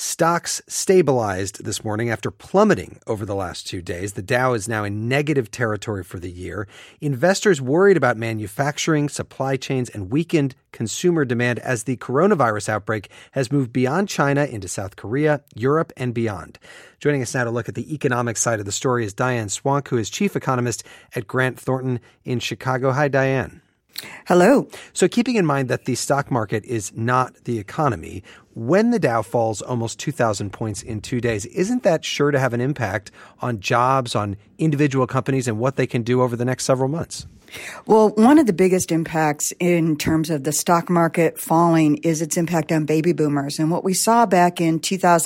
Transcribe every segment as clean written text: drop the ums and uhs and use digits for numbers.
Stocks stabilized this morning after plummeting over the last 2 days. The Dow is now in negative territory for the year. Investors worried about manufacturing, supply chains, and weakened consumer demand as the coronavirus outbreak has moved beyond China into South Korea, Europe, and beyond. Joining us now to look at the economic side of the story is Diane Swonk, who is chief economist at Grant Thornton in Chicago. Hi, Diane. Hello. So keeping in mind that the stock market is not the economy, when the Dow falls almost 2,000 points in 2 days, isn't that sure to have an impact on jobs, on individual companies, and what they can do over the next several months? Well, one of the biggest impacts in terms of the stock market falling is its impact on baby boomers. And what we saw back in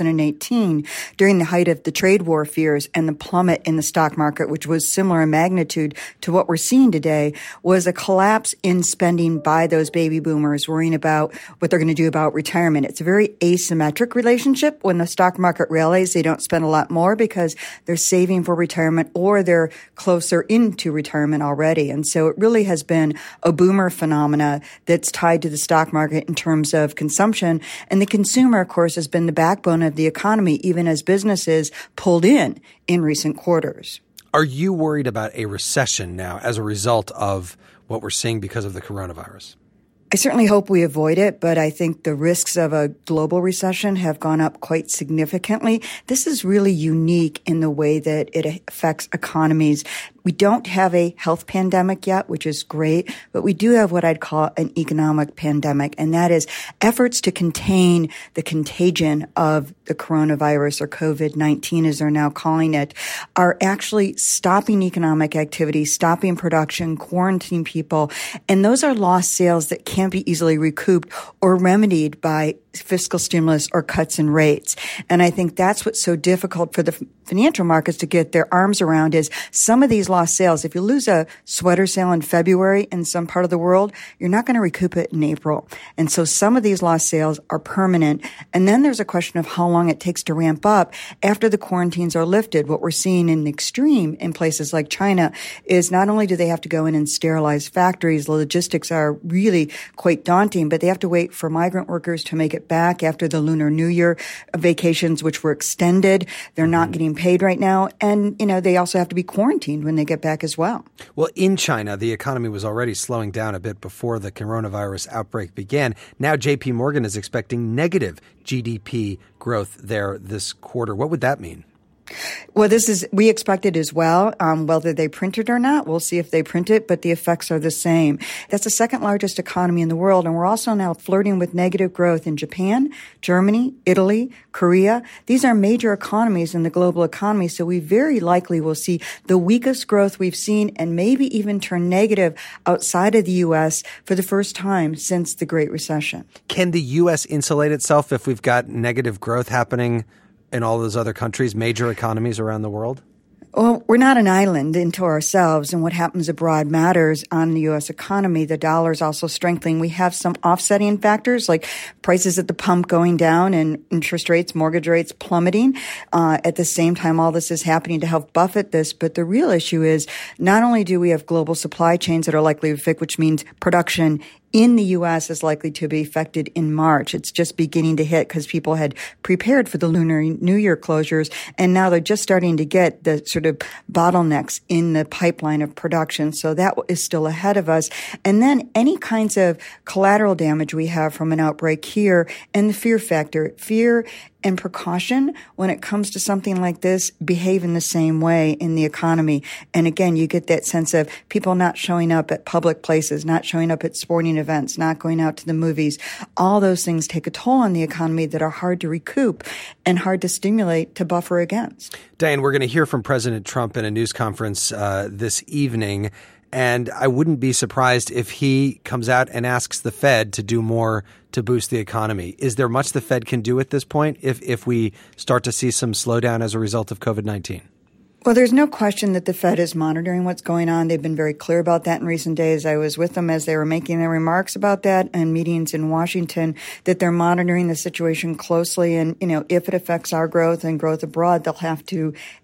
2018 during the height of the trade war fears and the plummet in the stock market, which was similar in magnitude to what we're seeing today, was a collapse in spending by those baby boomers, worrying about what they're going to do about retirement. It's a very asymmetric relationship. When the stock market rallies, they don't spend a lot more because they're saving for retirement or they're closer into retirement already. And so it really has been a boomer phenomena that's tied to the stock market in terms of consumption. And the consumer, of course, has been the backbone of the economy, even as businesses pulled in recent quarters. Are you worried about a recession now as a result of what we're seeing because of the coronavirus? I certainly hope we avoid it, but I think the risks of a global recession have gone up quite significantly. This is really unique in the way that it affects economies. We don't have a health pandemic yet, which is great, but we do have what I'd call an economic pandemic, and that is efforts to contain the contagion of the coronavirus, or COVID-19 as they're now calling it, are actually stopping economic activity, stopping production, quarantining people, and those are lost sales that can't be easily recouped or remedied by fiscal stimulus or cuts in rates. And I think that's what's so difficult for the financial markets to get their arms around is some of these lost sales. If you lose a sweater sale in February in some part of the world, you're not going to recoup it in April. And so some of these lost sales are permanent. And then there's a question of how long it takes to ramp up after the quarantines are lifted. What we're seeing in the extreme in places like China is not only do they have to go in and sterilize factories, the logistics are really quite daunting, but they have to wait for migrant workers to make it back after the Lunar New Year vacations, which were extended. They're not getting paid right now. And, they also have to be quarantined when they get back as well. Well, in China, the economy was already slowing down a bit before the coronavirus outbreak began. Now, JP Morgan is expecting negative GDP growth there this quarter. What would that mean? Well, we expect it as well. Whether they print it or not, we'll see if they print it, but the effects are the same. That's the second largest economy in the world, and we're also now flirting with negative growth in Japan, Germany, Italy, Korea. These are major economies in the global economy, so we very likely will see the weakest growth we've seen and maybe even turn negative outside of the U.S. for the first time since the Great Recession. Can the U.S. insulate itself if we've got negative growth happening in all those other countries, major economies around the world? Well, we're not an island into ourselves, and what happens abroad matters on the U.S. economy. The dollar is also strengthening. We have some offsetting factors like prices at the pump going down and interest rates, mortgage rates plummeting. At the same time, all this is happening to help buffet this. But the real issue is not only do we have global supply chains that are likely to affect, which means production in the U.S. is likely to be affected in March. It's just beginning to hit because people had prepared for the Lunar New Year closures, and now they're just starting to get the sort of bottlenecks in the pipeline of production. So that is still ahead of us. And then any kinds of collateral damage we have from an outbreak here, and the fear factor. Fear and precaution when it comes to something like this behave in the same way in the economy. And again, you get that sense of people not showing up at public places, not showing up at sporting events, not going out to the movies. All those things take a toll on the economy that are hard to recoup and hard to stimulate to buffer against. Diane, we're going to hear from President Trump in a news conference this evening. And I wouldn't be surprised if he comes out and asks the Fed to do more to boost the economy. Is there much the Fed can do at this point if we start to see some slowdown as a result of COVID-19? Well, there's no question that the Fed is monitoring what's going on. They've been very clear about that in recent days. I was with them as they were making their remarks about that and meetings in Washington, that they're monitoring the situation closely. And, if it affects our growth and growth abroad, they'll have to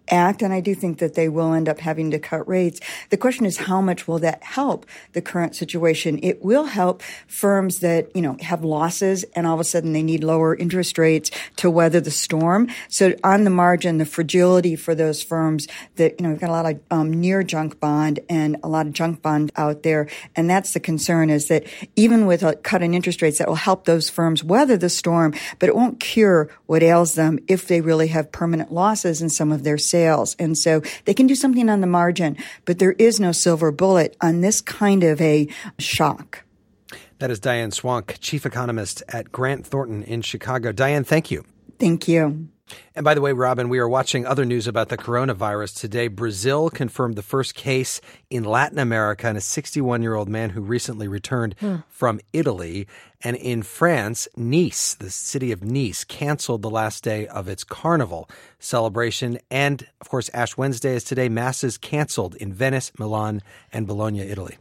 act, and I do think that they will end up having to cut rates. The question is, how much will that help the current situation? It will help firms that, have losses and all of a sudden they need lower interest rates to weather the storm. So on the margin, the fragility for those firms that, we've got a lot of near junk bond and a lot of junk bond out there. And that's the concern, is that even with a cut in interest rates, that will help those firms weather the storm, but it won't cure what ails them if they really have permanent losses in some of their sales. And so they can do something on the margin, but there is no silver bullet on this kind of a shock. That is Diane Swonk, chief economist at Grant Thornton in Chicago. Diane, thank you. Thank you. And by the way, Robin, we are watching other news about the coronavirus today. Brazil confirmed the first case in Latin America in a 61-year-old man who recently returned from Italy. And in France, Nice, the city of Nice, canceled the last day of its carnival celebration. And, of course, Ash Wednesday is today. Masses canceled in Venice, Milan, and Bologna, Italy.